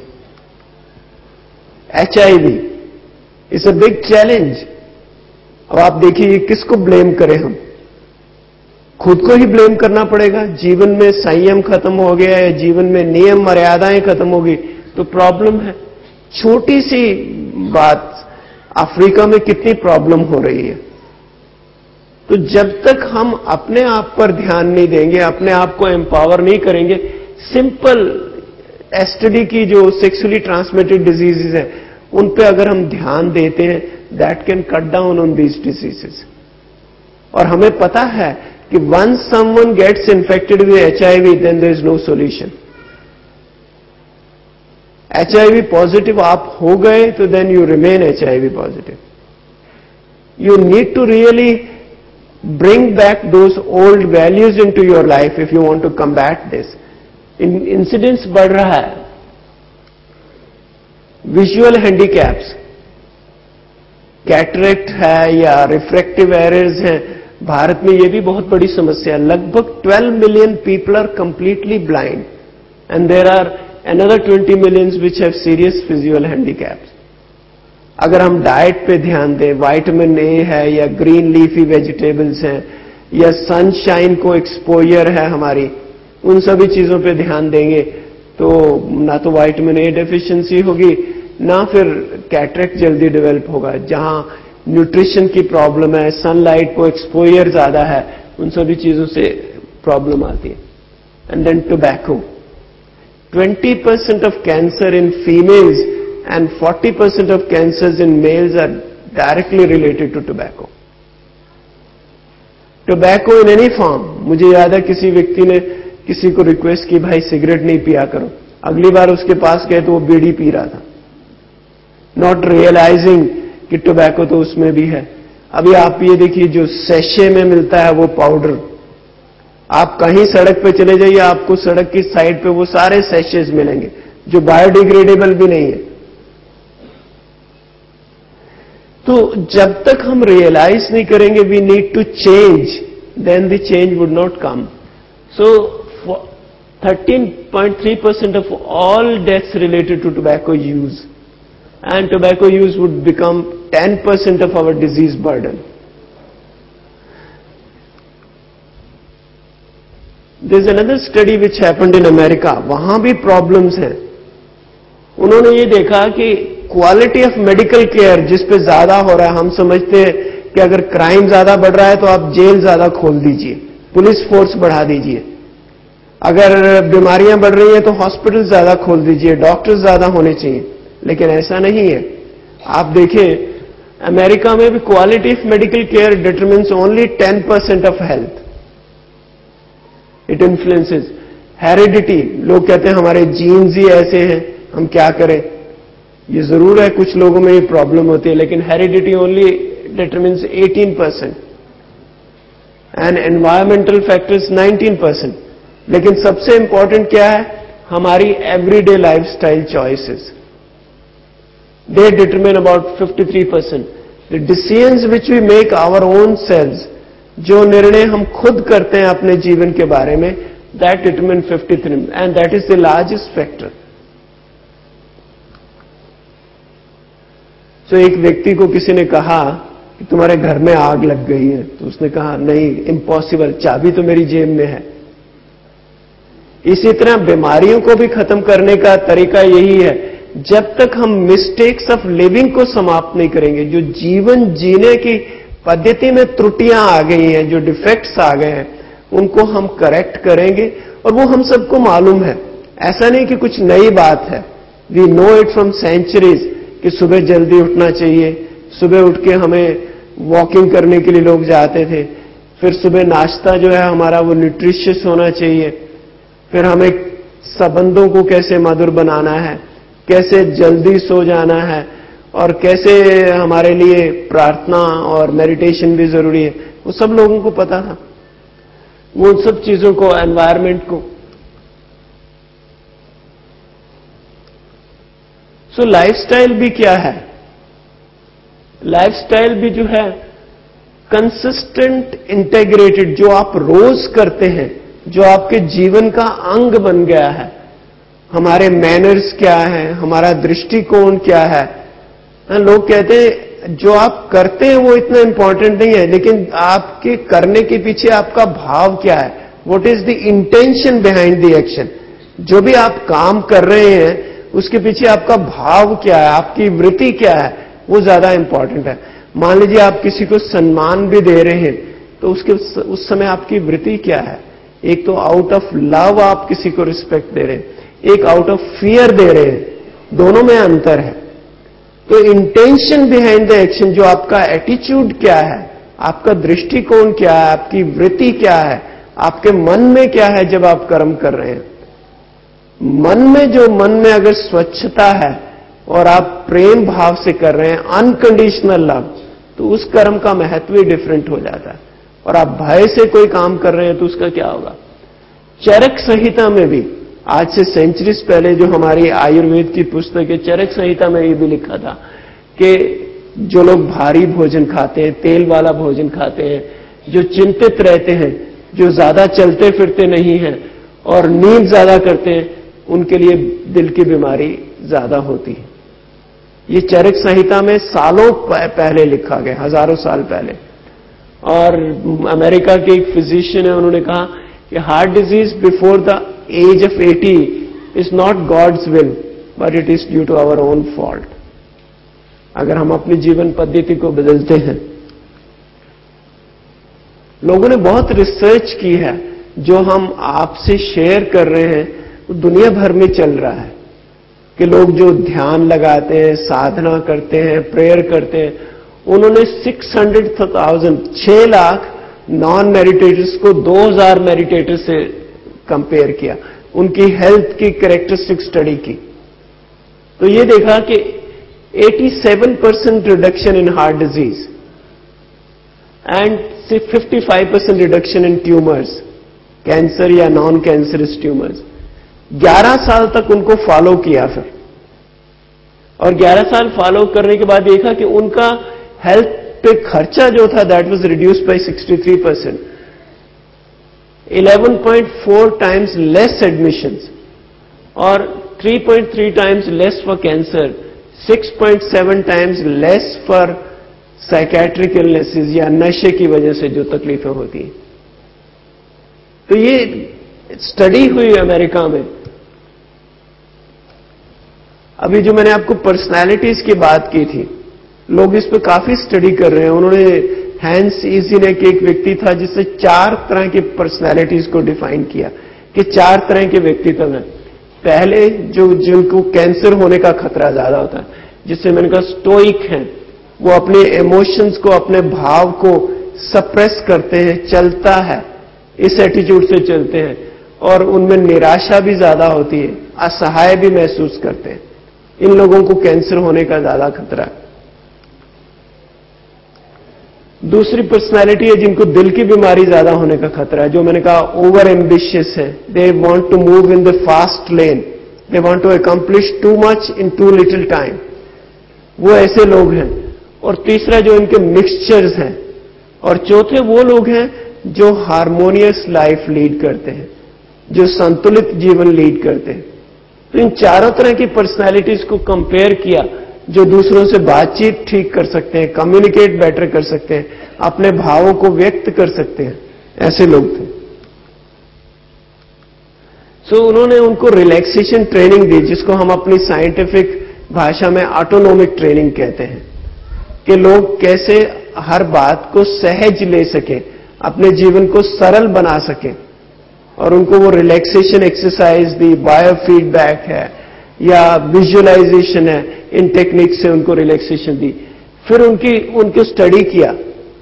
HIV is a big challenge. अब आप देखिए, किसको ब्लेम करें हम? खुद को ही ब्लेम करना पड़ेगा। जीवन में संयम खत्म हो गया है, जीवन में नियम मर्यादाएं खत्म हो गई तो प्रॉब्लम है। छोटी सी बात, अफ्रीका में कितनी प्रॉब्लम हो रही है। तो जब तक हम अपने आप पर ध्यान नहीं देंगे, अपने आप को एम्पावर नहीं करेंगे, सिंपल एसटीडी की जो सेक्सुअली ट्रांसमिटेड डिजीजेज है, उन पे अगर हम ध्यान देते हैं, that can cut down on these diseases. और हमें पता है कि once someone gets infected with HIV, then there is no solution. HIV positive आप हो गए तो then you remain HIV positive. You need to really bring back those old values into your life if you want to combat this. Incidence बढ़ रहा है। Visual handicaps, cataract है या refractive errors हैं, भारत में ये भी बहुत बड़ी समस्या है। लगभग 12 million people are completely blind and there are another 20 millions which have serious physical handicaps. अगर हम डाइट पे ध्यान दें, विटामिन ए है या ग्रीन लीफी वेजिटेबल्स हैं या सनशाइन को एक्सपोजर है हमारी, उन सभी चीजों पे ध्यान देंगे तो ना तो विटामिन ए डेफिशिएंसी होगी, ना फिर कैटरेक्ट जल्दी डेवलप होगा। जहां न्यूट्रिशन की प्रॉब्लम है, सनलाइट को एक्सपोजर ज्यादा है, उन सभी चीजों से प्रॉब्लम आती है। And then tobacco, 20% of cancer in females and 40% of cancers in males are directly related to tobacco. Tobacco in any form. मुझे याद है किसी व्यक्ति ने किसी को रिक्वेस्ट की, भाई सिगरेट नहीं पिया करो। अगली बार उसके पास गए तो वो बीड़ी पी रहा था, नॉट रियलाइजिंग कि टोबैको तो उसमें भी है। अभी आप ये देखिए, जो सैशे में मिलता है वो पाउडर, आप कहीं सड़क पे चले जाइए, आपको सड़क की साइड पे वो सारे सैशेज मिलेंगे जो बायोडिग्रेडेबल भी नहीं है। तो जब तक हम रियलाइज नहीं करेंगे we need to change, then the change would not come. So 13.3% of all deaths related to tobacco use, and tobacco use would become 10% of our disease burden. There's another study which happened in America. वहां भी problems हैं. उन्होंने ये देखा कि quality of medical care जिस पे ज्यादा हो रहा है, हम समझते हैं कि अगर क्राइम ज्यादा बढ़ रहा है तो आप जेल ज्यादा खोल दीजिए, पुलिस फोर्स बढ़ा दीजिए. अगर बीमारियां बढ़ रही हैं तो हॉस्पिटल ज्यादा खोल दीजिए, डॉक्टर्स ज्यादा होने चाहिए. लेकिन ऐसा नहीं है. आप देखें अमेरिका में भी quality of medical care determines only 10% of health. It influences heredity. लोग कहते हैं हमारे जीन्स ही ऐसे हैं, हम क्या करें. ये जरूर है कुछ लोगों में ये प्रॉब्लम होती है, लेकिन heredity only determines 18% and environmental factors 19%. लेकिन सबसे इंपॉर्टेंट क्या है, हमारी everyday lifestyle choices. They determine about 53%. The decisions which we make our own selves, जो निर्णय हम खुद करते हैं अपने जीवन के बारे में, that determine 53%, and that is the largest factor. So एक व्यक्ति को किसी ने कहा कि तुम्हारे घर में आग लग गई है, तो उसने कहा नहीं, इम्पॉसिबल, चाबी तो मेरी जेब में है. इसी तरह बीमारियों को भी खत्म करने का तरीका यही है. जब तक हम मिस्टेक्स ऑफ लिविंग को समाप्त नहीं करेंगे, जो जीवन जीने की पद्धति में त्रुटियां आ गई हैं, जो डिफेक्ट्स आ गए हैं, उनको हम करेक्ट करेंगे. और वो हम सबको मालूम है. ऐसा नहीं कि कुछ नई बात है. We know it from centuries कि सुबह जल्दी उठना चाहिए. सुबह उठ के हमें वॉकिंग करने के लिए लोग जाते थे. फिर सुबह नाश्ता जो है हमारा वो न्यूट्रिशियस होना चाहिए. फिर हमें संबंधों को कैसे मधुर बनाना है, कैसे जल्दी सो जाना है, और कैसे हमारे लिए प्रार्थना और मेडिटेशन भी जरूरी है, वो सब लोगों को पता था. वो उन सब चीजों को, एनवायरमेंट को. सो लाइफस्टाइल भी क्या है? लाइफस्टाइल भी जो है कंसिस्टेंट, इंटेग्रेटेड, जो आप रोज करते हैं, जो आपके जीवन का अंग बन गया है. हमारे मैनर्स क्या है, हमारा दृष्टिकोण क्या है. लोग कहते हैं जो आप करते हैं वो इतना इंपॉर्टेंट नहीं है, लेकिन आपके करने के पीछे आपका भाव क्या है. What is the intention behind the action. जो भी आप काम कर रहे हैं उसके पीछे आपका भाव क्या है, आपकी वृत्ति क्या है, वो ज्यादा इंपॉर्टेंट है. मान लीजिए आप किसी को सम्मान भी दे रहे हैं, तो उस समय आपकी वृत्ति क्या है. एक तो आउट ऑफ लव आप किसी को रिस्पेक्ट दे रहे हैं, एक आउट ऑफ फियर दे रहे हैं. दोनों में अंतर है. तो इंटेंशन बिहाइंड द एक्शन, जो आपका एटीट्यूड क्या है, आपका दृष्टिकोण क्या है, आपकी वृत्ति क्या है, आपके मन में क्या है जब आप कर्म कर रहे हैं. मन में अगर स्वच्छता है और आप प्रेम भाव से कर रहे हैं, अनकंडीशनल लव, तो उस कर्म का महत्व ही डिफरेंट हो जाता है. और आप भय से कोई काम कर रहे हैं तो उसका क्या होगा. चरक संहिता में भी, आज से सेंचुरीज पहले जो हमारी आयुर्वेद की पुस्तक है, चरक संहिता में ये भी लिखा था कि जो लोग भारी भोजन खाते हैं, तेल वाला भोजन खाते हैं, जो चिंतित रहते हैं, जो ज्यादा चलते फिरते नहीं हैं और नींद ज्यादा करते हैं, उनके लिए दिल की बीमारी ज्यादा होती है. ये चरक संहिता में सालों पहले लिखा गया, हजारों साल पहले. और अमेरिका के एक फिजिशियन है, उन्होंने कहा कि heart disease before the age of 80 is not God's will, but it is due to our own fault. अगर हम अपनी जीवन पद्धति को बदलते हैं. लोगों ने बहुत रिसर्च की है, जो हम आपसे शेयर कर रहे हैं वो दुनिया भर में चल रहा है कि लोग जो ध्यान लगाते हैं, साधना करते हैं, प्रेयर करते हैं, उन्होंने 6 लाख नॉन मेडिटेटर्स को 2000 मेडिटेटर्स से कंपेयर किया, उनकी हेल्थ की कैरेक्टरिस्टिक स्टडी की. तो ये देखा कि 87% reduction in heart disease and 55% reduction in tumours, cancer या नॉन कैंसरस ट्यूमर्स. 11 साल तक उनको फॉलो किया फिर, और 11 साल फॉलो करने के बाद देखा कि उनका हेल्थ पे खर्चा जो था that was reduced by 63%. 11.4 times less admissions, और 3.3 times less for cancer, 6.7 times less for psychiatric illnesses या नशे की वजह से जो तकलीफें होती हैं। तो ये स्टडी हुई अमेरिका में। अभी जो मैंने आपको पर्सनालिटीज की बात की थी, लोग इस पर काफी स्टडी कर रहे हैं। उन्होंने हैंस ईजीनेक एक व्यक्ति था जिसने 4 तरह की पर्सनालिटीज को डिफाइन किया कि 4 तरह के व्यक्तित्व हैं। पहले जिनको कैंसर होने का खतरा ज्यादा होता है, जिससे मैंने कहा स्टोइक हैं, वो अपने इमोशंस को, अपने भाव को सप्रेस करते हैं, चलता है, इस एटीट्यूड से चलते हैं, और उनमें निराशा भी ज्यादा होती है, असहाय भी महसूस करते हैं। इन लोगों को कैंसर होने का ज्यादा खतरा है। दूसरी पर्सनैलिटी है जिनको दिल की बीमारी ज्यादा होने का खतरा है, जो मैंने कहा ओवर एम्बिशियस है, they want to move in the fast lane, they want to accomplish too much in too little time, वो ऐसे लोग हैं। और तीसरा जो इनके मिक्सचर्स हैं, और चौथे वो लोग हैं जो हार्मोनियस लाइफ लीड करते हैं, जो संतुलित जीवन लीड करते हैं। तो इन चारों तरह की पर्सनैलिटीज को कंपेयर किया, जो दूसरों से बातचीत ठीक कर सकते हैं, कम्युनिकेट बेटर कर सकते हैं, अपने भावों को व्यक्त कर सकते हैं, ऐसे लोग थे। सो उन्होंने उनको रिलैक्सेशन ट्रेनिंग दी, जिसको हम अपनी साइंटिफिक भाषा में ऑटोनोमिक ट्रेनिंग कहते हैं, कि लोग कैसे हर बात को सहज ले सकें, अपने जीवन को सरल बना सकें। और उनको वो रिलैक्सेशन एक्सरसाइज दी, बायो फीडबैक है या विजुअलाइजेशन है, इन टेक्निक से उनको रिलैक्सेशन दी। फिर उनको स्टडी किया।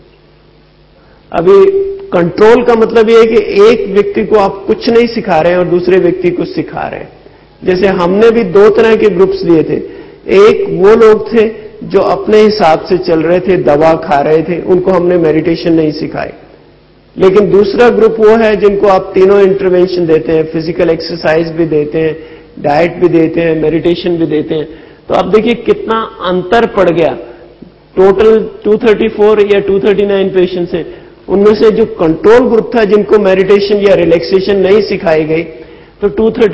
अभी कंट्रोल का मतलब यह है कि एक व्यक्ति को आप कुछ नहीं सिखा रहे हैं और दूसरे व्यक्ति को सिखा रहे हैं। जैसे हमने भी 2 तरह के ग्रुप्स लिए थे। एक वो लोग थे जो अपने हिसाब से चल रहे थे, दवा खा रहे थे, उनको हमने मेडिटेशन नहीं सिखाई। लेकिन दूसरा ग्रुप वो है जिनको आप तीनों इंटरवेंशन देते हैं, फिजिकल एक्सरसाइज भी देते हैं, डाइट भी देते हैं, मेडिटेशन भी देते हैं। तो आप देखिए कितना अंतर पड़ गया। टोटल 234 या 239 पेशेंट्स हैं, उनमें से जो कंट्रोल ग्रुप था जिनको मेडिटेशन या रिलैक्सेशन नहीं सिखाई गई, तो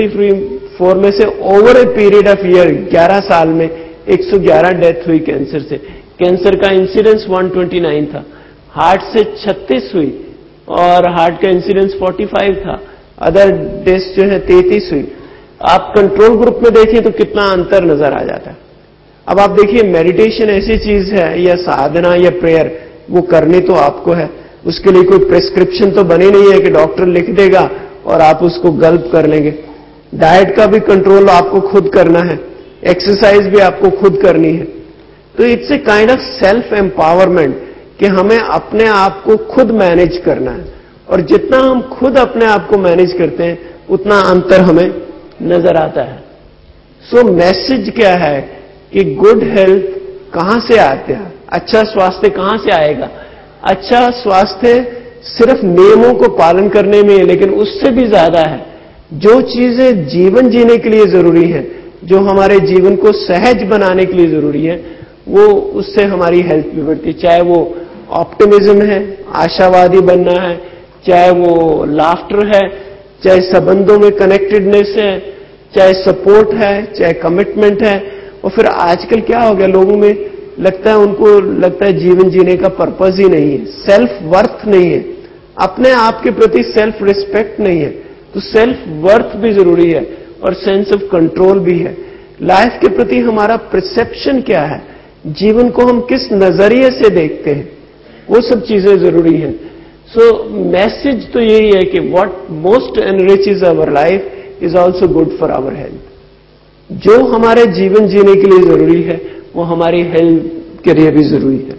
234 में से over a period of year 11 साल में 111 डेथ हुई कैंसर से। कैंसर का इंसिडेंस 129 था, हार्ट से 36 हुई और हार्ट का इंसिडेंस 45 था, अदर डेथ जो है 33 हुई। आप कंट्रोल ग्रुप में देखें तो कितना अंतर नजर आ जाता है। अब आप देखिए मेडिटेशन ऐसी चीज है या साधना या प्रेयर, वो करनी तो आपको है, उसके लिए कोई प्रेस्क्रिप्शन तो बनी नहीं है कि डॉक्टर लिख देगा और आप उसको गल्प कर लेंगे। डाइट का भी कंट्रोल आपको खुद करना है, एक्सरसाइज भी आपको खुद करनी है। तो it's a kind of self empowerment कि हमें अपने आप को खुद मैनेज करना है, और जितना हम खुद अपने आप को मैनेज करते हैं उतना अंतर हमें नजर आता है। सो मैसेज क्या है कि गुड हेल्थ कहां से आते हैं, अच्छा स्वास्थ्य कहां से आएगा? अच्छा स्वास्थ्य सिर्फ नियमों को पालन करने में है, लेकिन उससे भी ज्यादा है। जो चीजें जीवन जीने के लिए जरूरी है, जो हमारे जीवन को सहज बनाने के लिए जरूरी है, वो उससे हमारी हेल्थ भी बढ़ती है। चाहे वो ऑप्टिमिज्म है, आशावादी बनना है, चाहे वो लाफ्टर है, चाहे संबंधों में कनेक्टेडनेस है, चाहे सपोर्ट है, चाहे कमिटमेंट है। और फिर आजकल क्या हो गया, लोगों में लगता है, उनको लगता है जीवन जीने का पर्पस ही नहीं है, सेल्फ वर्थ नहीं है, अपने आप के प्रति सेल्फ रिस्पेक्ट नहीं है। तो सेल्फ वर्थ भी जरूरी है और सेंस ऑफ कंट्रोल भी है। लाइफ के प्रति हमारा परसेप्शन क्या है, जीवन को हम किस नजरिए से देखते हैं, वो सब चीजें जरूरी हैं। सो मैसेज तो यही है कि what most enriches our life is also good for our health. जो हमारे जीवन जीने के लिए जरूरी है वो हमारी हेल्थ के लिए भी जरूरी है।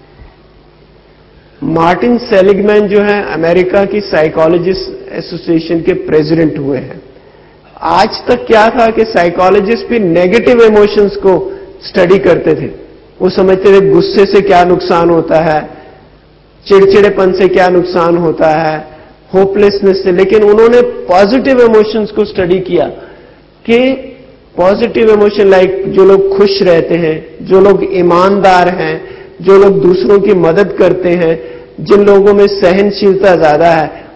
मार्टिन सेलिगमैन जो है अमेरिका की साइकोलॉजिस्ट एसोसिएशन के प्रेसिडेंट हुए हैं। आज तक क्या था कि साइकोलॉजिस्ट भी नेगेटिव इमोशंस को स्टडी करते थे। वो समझते थे गुस्से से क्या नुकसान होता है, चिड़चिड़ेपन से क्या नुकसान होता है, होपलेसनेस से। लेकिन उन्होंने पॉजिटिव इमोशंस को स्टडी किया कि पॉजिटिव इमोशन लाइक जो लोग खुश रहते हैं, जो लोग ईमानदार हैं, जो लोग दूसरों की मदद करते हैं, जिन लोगों में सहनशीलता ज्यादा है,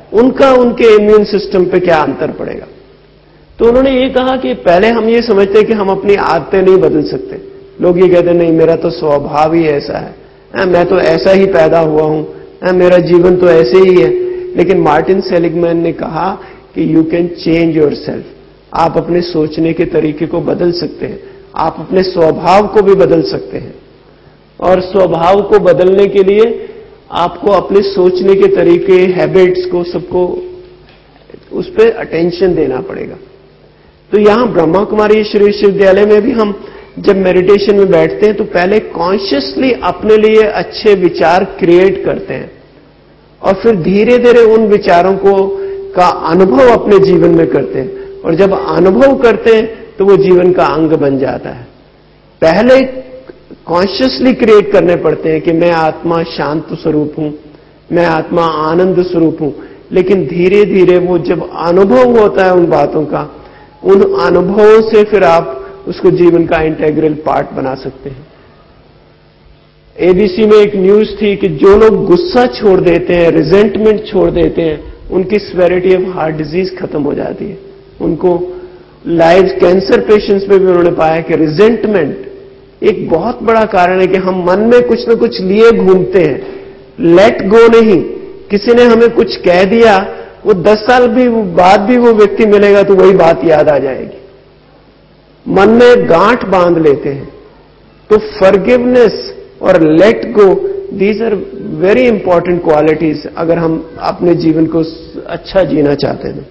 उनका उनके इम्यून सिस्टम पे क्या अंतर पड़ेगा। तो उन्होंने ये कहा कि पहले हम ये समझते हैं कि हम अपनी आदतें नहीं बदल सकते। लोग ये कहते हैं नहीं, मेरा तो स्वभाव ही ऐसा है, मैं तो ऐसा ही पैदा हुआ हूं, मेरा जीवन तो ऐसे ही है। लेकिन मार्टिन सेलिगमैन ने कहा कि यू कैन चेंज योरसेल्फ। आप अपने सोचने के तरीके को बदल सकते हैं, आप अपने स्वभाव को भी बदल सकते हैं। और स्वभाव को बदलने के लिए आपको अपने सोचने के तरीके, हैबिट्स को, सबको उस पर अटेंशन देना पड़ेगा। तो यहां ब्रह्मा कुमारी ईश्वरीय विश्वविद्यालय में भी हम जब मेडिटेशन में बैठते हैं तो पहले कॉन्शियसली अपने लिए अच्छे विचार क्रिएट करते हैं और फिर धीरे धीरे उन विचारों का अनुभव अपने जीवन में करते हैं। और जब अनुभव करते हैं तो वो जीवन का अंग बन जाता है। पहले कॉन्शियसली क्रिएट करने पड़ते हैं कि मैं आत्मा शांत स्वरूप हूं, मैं आत्मा आनंद स्वरूप हूं। लेकिन धीरे धीरे वो जब अनुभव होता है उन बातों का, उन अनुभवों से फिर आप उसको जीवन का इंटेग्रल पार्ट बना सकते हैं। एबीसी में एक न्यूज थी कि जो लोग गुस्सा छोड़ देते हैं, रिजेंटमेंट छोड़ देते हैं, उनकी सेवेरिटी ऑफ हार्ट डिजीज खत्म हो जाती है। उनको लाइव कैंसर पेशेंट्स में भी उन्होंने पाया कि रिजेंटमेंट एक बहुत बड़ा कारण है कि हम मन में कुछ न कुछ लिए घूमते हैं, लेट गो नहीं। किसी ने हमें कुछ कह दिया, वो 10 साल भी बाद भी वो व्यक्ति मिलेगा तो वही बात याद आ जाएगी, मन में गांठ बांध लेते हैं। तो फॉरगिवनेस और let go, these are very important qualities अगर हम अपने जीवन को अच्छा जीना चाहते हैं।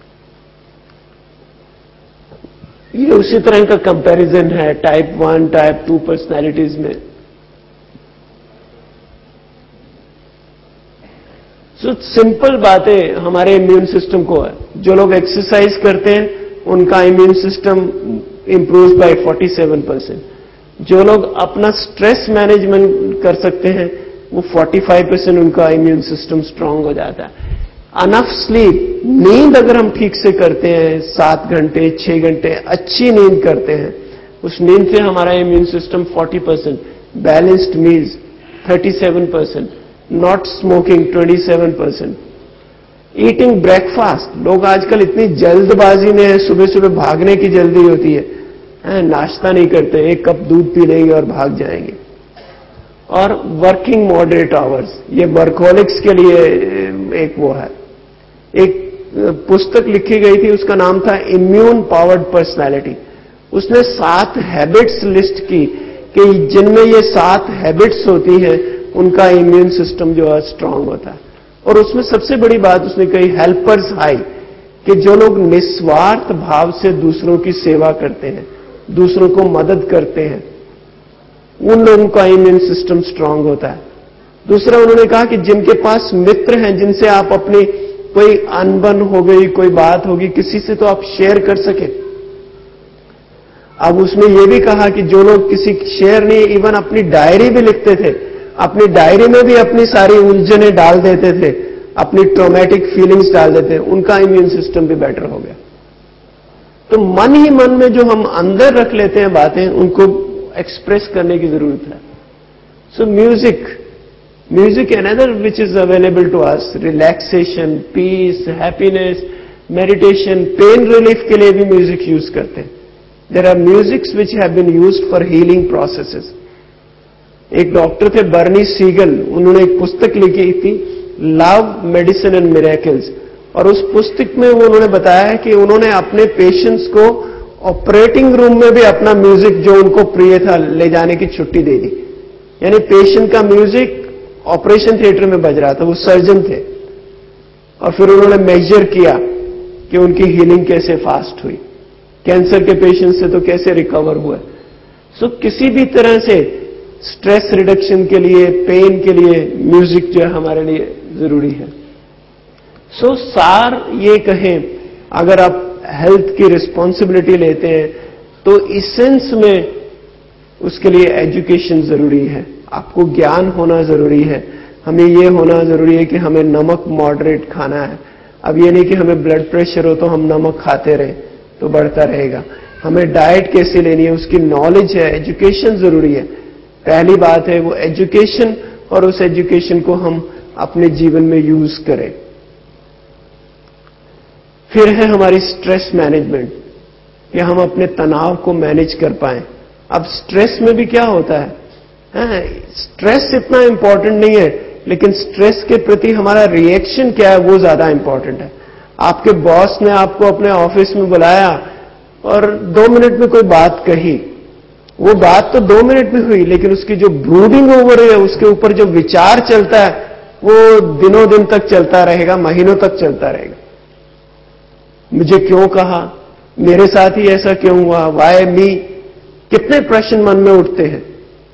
ये उसी तरह का कंपैरिजन है टाइप 1, टाइप 2 पर्सनैलिटीज में। सिंपल बातें हमारे इम्यून सिस्टम को है। जो लोग एक्सरसाइज करते हैं उनका इम्यून सिस्टम इंप्रूव बाय 47%। जो लोग अपना स्ट्रेस मैनेजमेंट कर सकते हैं वो 45% उनका इम्यून सिस्टम स्ट्रांग हो जाता है। अनफ स्लीप, नींद अगर हम ठीक से करते हैं, 7 घंटे 6 घंटे अच्छी नींद करते हैं, उस नींद से हमारा immune system 40%, balanced meals 37%, not smoking 27%, eating breakfast. लोग आजकल इतनी जल्दबाजी में है, सुबह सुबह भागने की जल्दी होती है, नाश्ता नहीं करते, 1 कप दूध पी लेंगे और भाग जाएंगे। और वर्किंग मॉडरेट आवर्स, ये वर्कहोलिक्स के लिए एक वो है। एक पुस्तक लिखी गई थी, उसका नाम था इम्यून पावर्ड पर्सनैलिटी। उसने 7 हैबिट्स लिस्ट की कि जिनमें ये 7 हैबिट्स होती हैं उनका इम्यून सिस्टम जो है स्ट्रांग होता है। और उसमें सबसे बड़ी बात उसने कही हेल्पर्स हाई, कि जो लोग निस्वार्थ भाव से दूसरों की सेवा करते हैं, दूसरों को मदद करते हैं, उन लोगों का इम्यून सिस्टम स्ट्रांग होता है। दूसरा उन्होंने कहा कि जिनके पास मित्र हैं, जिनसे आप अपनी कोई अनबन हो गई, कोई बात होगी, किसी से तो आप शेयर कर सके। अब उसने ये भी कहा कि जो लोग किसी शेयर नहीं, इवन अपनी डायरी भी लिखते थे, अपनी डायरी में भी अपनी सारी उलझनें डाल देते थे, अपनी ट्रॉमेटिक फीलिंग्स डाल देते, उनका इम्यून सिस्टम भी बेटर हो गया। तो मन ही मन में जो हम अंदर रख लेते हैं बातें, उनको एक्सप्रेस करने की जरूरत है। So music another which is available to us, relaxation, peace, happiness, meditation, pain relief के लिए भी म्यूजिक यूज करते हैं। There are musics which have been used for healing processes. एक डॉक्टर थे बर्नी सीगल, उन्होंने एक पुस्तक लिखी थी लव, मेडिसिन एंड मिरेकल्स, और उस पुस्तक में वो उन्होंने बताया है कि उन्होंने अपने पेशेंट्स को ऑपरेटिंग रूम में भी अपना म्यूजिक जो उनको प्रिय था ले जाने की छुट्टी दे दी। यानी पेशेंट का म्यूजिक ऑपरेशन थिएटर में बज रहा था, वो सर्जन थे, और फिर उन्होंने मेजर किया कि उनकी हीलिंग कैसे फास्ट हुई, कैंसर के पेशेंट से तो कैसे रिकवर हुआ। सो किसी भी तरह से स्ट्रेस रिडक्शन के लिए, पेन के लिए म्यूजिक जो है हमारे लिए जरूरी है। सो सार ये कहें, अगर आप हेल्थ की रिस्पॉन्सिबिलिटी लेते हैं तो इसेंस में उसके लिए एजुकेशन जरूरी है, आपको ज्ञान होना जरूरी है। हमें ये होना जरूरी है कि हमें नमक मॉडरेट खाना है। अब ये नहीं कि हमें ब्लड प्रेशर हो तो हम नमक खाते रहें तो बढ़ता रहेगा। हमें डाइट कैसे लेनी है उसकी नॉलेज है, एजुकेशन जरूरी है। पहली बात है वो एजुकेशन, और उस एजुकेशन को हम अपने जीवन में यूज करें। फिर है हमारी स्ट्रेस मैनेजमेंट, कि हम अपने तनाव को मैनेज कर पाए। अब स्ट्रेस में भी क्या होता है, स्ट्रेस इतना इंपॉर्टेंट नहीं है, लेकिन स्ट्रेस के प्रति हमारा रिएक्शन क्या है वो ज्यादा इंपॉर्टेंट है। आपके बॉस ने आपको अपने ऑफिस में बुलाया और 2 मिनट में कोई बात कही, वो बात तो 2 मिनट में हुई, लेकिन उसकी जो ब्रूडिंग ओवर है, उसके ऊपर जो विचार चलता है, वो दिनों दिन तक चलता रहेगा, महीनों तक चलता रहेगा। मुझे क्यों कहा, मेरे साथ ही ऐसा क्यों हुआ, वाई मी, कितने प्रश्न मन में उठते हैं।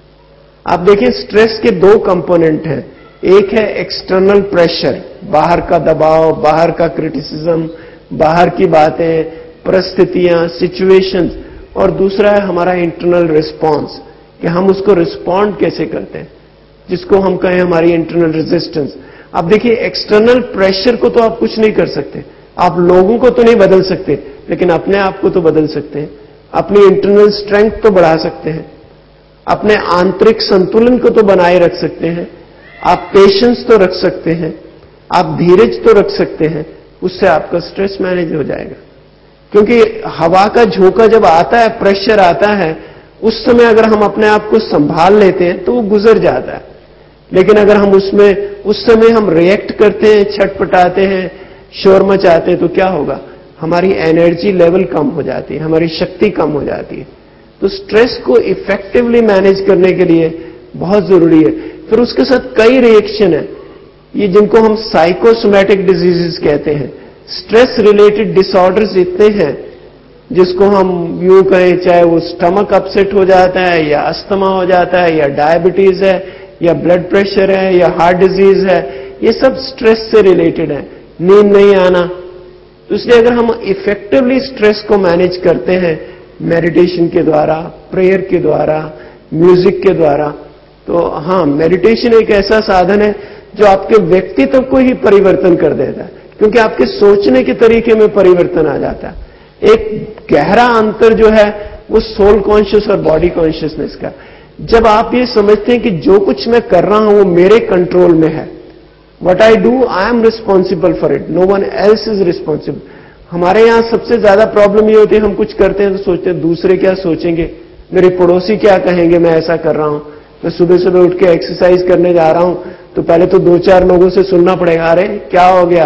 आप देखिए, स्ट्रेस के 2 कंपोनेंट हैं। एक है एक्सटर्नल प्रेशर, बाहर का दबाव, बाहर का क्रिटिसिज्म, बाहर की बातें, परिस्थितियां, सिचुएशंस, और दूसरा है हमारा इंटरनल रिस्पॉन्स, कि हम उसको रिस्पॉन्ड कैसे करते हैं, जिसको हम कहें हमारी इंटरनल रेजिस्टेंस। अब देखिए, एक्सटर्नल प्रेशर को तो आप कुछ नहीं कर सकते, आप लोगों को तो नहीं बदल सकते, लेकिन अपने आप को तो बदल सकते हैं, अपनी इंटरनल स्ट्रेंथ तो बढ़ा सकते हैं, अपने आंतरिक संतुलन को तो बनाए रख सकते हैं, आप पेशेंस तो रख सकते हैं, आप धीरज तो रख सकते हैं। उससे आपका स्ट्रेस मैनेज हो जाएगा। क्योंकि हवा का झोंका जब आता है, प्रेशर आता है, उस समय अगर हम अपने आप को संभाल लेते हैं तो वो गुजर जाता है। लेकिन अगर हम उस समय हम रिएक्ट करते हैं, छटपटाते हैं, शोर मचाते हैं, तो क्या होगा, हमारी एनर्जी लेवल कम हो जाती है, हमारी शक्ति कम हो जाती है। तो स्ट्रेस को इफेक्टिवली मैनेज करने के लिए बहुत जरूरी है। फिर उसके साथ कई रिएक्शन है, ये जिनको हम साइकोसोमैटिक डिजीजेस कहते हैं। स्ट्रेस रिलेटेड डिसऑर्डर्स इतने हैं, जिसको हम यूं कहें, चाहे वो स्टमक अपसेट हो जाता है, या अस्थमा हो जाता है, या डायबिटीज है, या ब्लड प्रेशर है, या हार्ट डिजीज है, ये सब स्ट्रेस से रिलेटेड है। नींद नहीं आना। तो इसलिए अगर हम इफेक्टिवली स्ट्रेस को मैनेज करते हैं मेडिटेशन के द्वारा, प्रेयर के द्वारा, म्यूजिक के द्वारा, तो हाँ, मेडिटेशन एक ऐसा साधन है जो आपके व्यक्तित्व को ही परिवर्तन कर देता है, क्योंकि आपके सोचने के तरीके में परिवर्तन आ जाता है। एक गहरा अंतर जो है वो सोल कॉन्शियस और बॉडी कॉन्शियसनेस का। जब आप ये समझते हैं कि जो कुछ मैं कर रहा हूं वो मेरे कंट्रोल में है, what I do I am responsible for it, no one else is responsible. हमारे यहां सबसे ज्यादा प्रॉब्लम ये होती है, हम कुछ करते हैं तो सोचते हैं दूसरे क्या सोचेंगे, मेरे पड़ोसी क्या कहेंगे मैं ऐसा कर रहा हूं। मैं सुबह सुबह उठ के एक्सरसाइज करने जा रहा हूं तो पहले तो 2-4 लोगों से सुनना पड़ेगा, अरे क्या हो गया,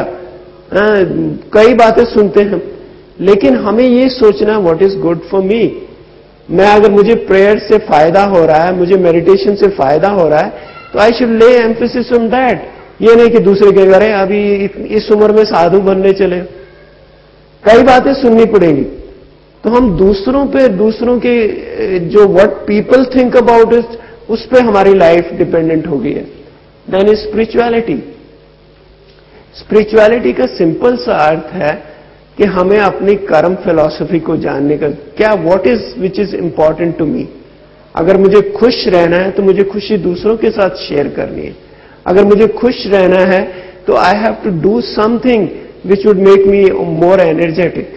कई बातें सुनते हैं। लेकिन हमें ये सोचना what is good for me. मैं अगर मुझे प्रेयर से फायदा हो रहा है, मुझे मेडिटेशन से फायदा हो रहा है, तो I should lay emphasis on that. ये नहीं कि दूसरे कहेंगे अरे अभी इस उम्र में साधु बनने चले। कई बातें सुननी पड़ेगी। तो हम दूसरों के जो what people think about it, उस पर हमारी लाइफ डिपेंडेंट हो गई है। Then is spirituality. स्पिरिचुअलिटी का सिंपल सा अर्थ है कि हमें अपनी कर्म फिलॉसफी को जानने का, क्या what is which is important to me. अगर मुझे खुश रहना है तो मुझे खुशी दूसरों के साथ शेयर करनी है। अगर मुझे खुश रहना है तो I have to do something which would make me more energetic,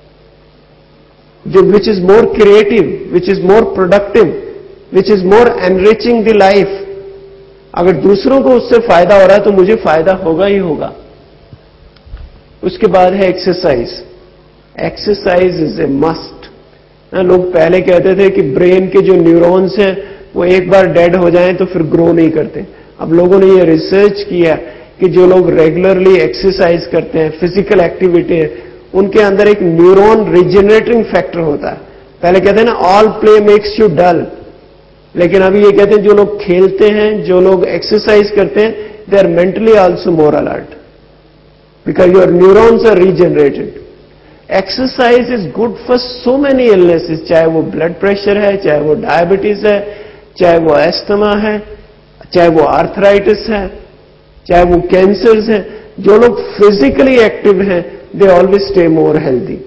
जो which is more creative, which is more productive, which is more enriching the life. अगर दूसरों को उससे फायदा हो रहा है तो मुझे फायदा होगा ही होगा। उसके बाद है exercise. Exercise is a must. लोग पहले कहते थे कि ब्रेन के जो न्यूरॉन्स हैं वो एक बार डेड हो जाएं तो फिर ग्रो नहीं करते। अब लोगों ने ये रिसर्च किया कि जो लोग रेगुलरली एक्सरसाइज करते हैं, फिजिकल एक्टिविटी है, उनके अंदर एक न्यूरॉन रिजेनरेटिंग फैक्टर होता है। पहले कहते हैं ना, all play makes you dull, लेकिन अभी ये कहते हैं जो लोग खेलते हैं, जो लोग एक्सरसाइज करते हैं, they are mentally also more alert because your neurons are regenerated. Exercise is good for so many illnesses, चाहे वो ब्लड प्रेशर है, चाहे वो डायबिटीज है, चाहे वो एस्थमा है, चाहे वो आर्थराइटिस है, चाहे वो कैंसर्स है। जो लोग फिजिकली एक्टिव हैं they always stay more healthy.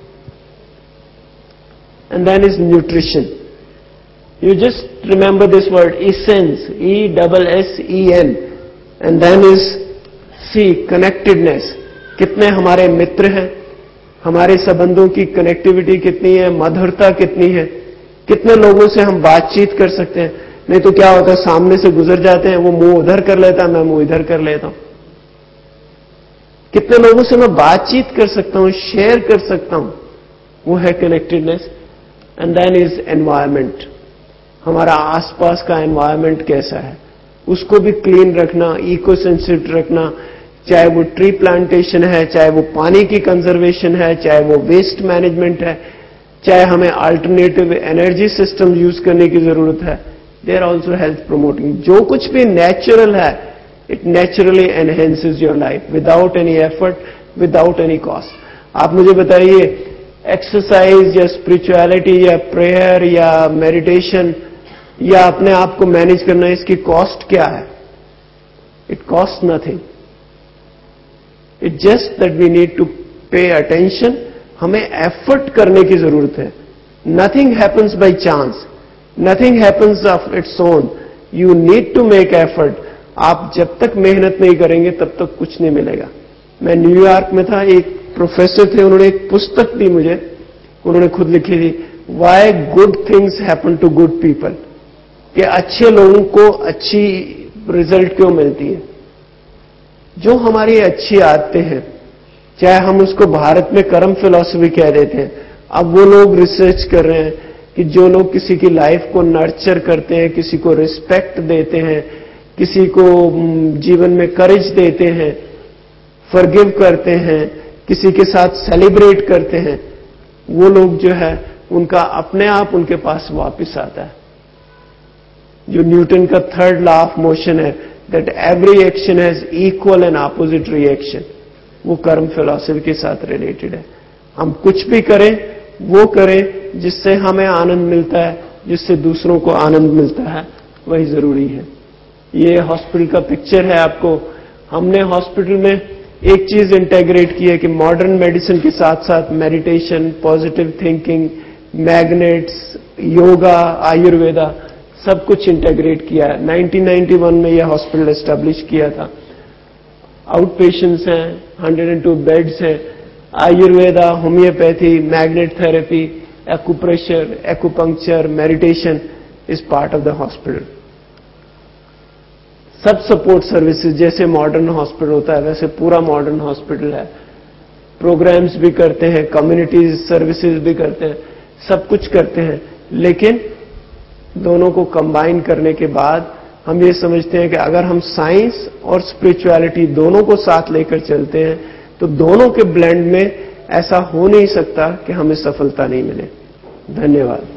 And then is nutrition. You just remember this word, essence, ESSEN, and then is C, connectedness. कितने हमारे मित्र हैं, हमारे संबंधों की कनेक्टिविटी कितनी है, मधुरता कितनी है, कितने लोगों से हम बातचीत कर सकते हैं। नहीं तो क्या होता है, सामने से गुजर जाते हैं, वो मुंह उधर कर लेता है, मैं मुंह इधर कर लेता हूं। कितने लोगों से मैं बातचीत कर सकता हूं, शेयर कर सकता हूं, वो है connectedness. And then is environment. हमारा आसपास का एनवायरमेंट कैसा है, उसको भी क्लीन रखना, इको सेंसिटिव रखना, चाहे वो ट्री प्लांटेशन है, चाहे वो पानी की कंजर्वेशन है, चाहे वो वेस्ट मैनेजमेंट है, चाहे हमें अल्टरनेटिव एनर्जी सिस्टम यूज करने की जरूरत है। They are also health promoting. जो कुछ भी नेचुरल है, it naturally enhances your life without any effort, without any cost. आप मुझे बताइए, एक्सरसाइज या स्पिरिचुअलिटी या प्रेयर या मेडिटेशन या अपने आप को मैनेज करना, इसकी कॉस्ट क्या है? It cost nothing. It just that we need to pay attention. हमें एफर्ट करने की जरूरत है। Nothing happens by chance, nothing happens of its own. You need to make effort. आप जब तक मेहनत नहीं करेंगे तब तक कुछ नहीं मिलेगा। मैं न्यूयॉर्क में था, एक प्रोफेसर थे, उन्होंने एक पुस्तक दी मुझे, उन्होंने खुद लिखी थी, why good things happen to good people, कि अच्छे लोगों को अच्छी रिजल्ट क्यों मिलती है। जो हमारी अच्छी आदतें हैं, चाहे हम उसको भारत में कर्म फिलॉसफी कह देते हैं, अब वो लोग रिसर्च कर रहे हैं कि जो लोग किसी की लाइफ को नर्चर करते हैं, किसी को रिस्पेक्ट देते हैं, किसी को जीवन में करेज देते हैं, फॉरगिव करते हैं, किसी के साथ सेलिब्रेट करते हैं, वो लोग जो है उनका अपने आप उनके पास वापस आता है। जो न्यूटन का थर्ड लॉ ऑफ मोशन है, that every action has equal and opposite reaction, वो कर्म फिलॉसफी के साथ रिलेटेड है। हम कुछ भी करें, वो करें जिससे हमें आनंद मिलता है, जिससे दूसरों को आनंद मिलता है, वही जरूरी है। ये हॉस्पिटल का पिक्चर है आपको। हमने हॉस्पिटल में एक चीज इंटेग्रेट की है कि मॉडर्न मेडिसिन के साथ साथ meditation, positive thinking, magnets, yoga, Ayurveda, सब कुछ इंटेग्रेट किया है। 1991 में यह हॉस्पिटल एस्टेब्लिश किया था। आउट पेशेंट्स हैं, 102 बेड्स हैं, Ayurveda, homeopathy, magnet therapy, acupressure, acupuncture, meditation is part of the hospital. सब सपोर्ट सर्विसेज जैसे मॉडर्न हॉस्पिटल होता है वैसे पूरा मॉडर्न हॉस्पिटल है। प्रोग्राम्स भी करते हैं, कम्युनिटी सर्विसेज भी करते हैं, सब कुछ करते हैं। लेकिन दोनों को कंबाइन करने के बाद हम ये समझते हैं कि अगर हम साइंस और स्पिरिचुअलिटी दोनों को साथ लेकर चलते हैं तो दोनों के ब्लेंड में ऐसा हो नहीं सकता कि हमें सफलता नहीं मिले। धन्यवाद।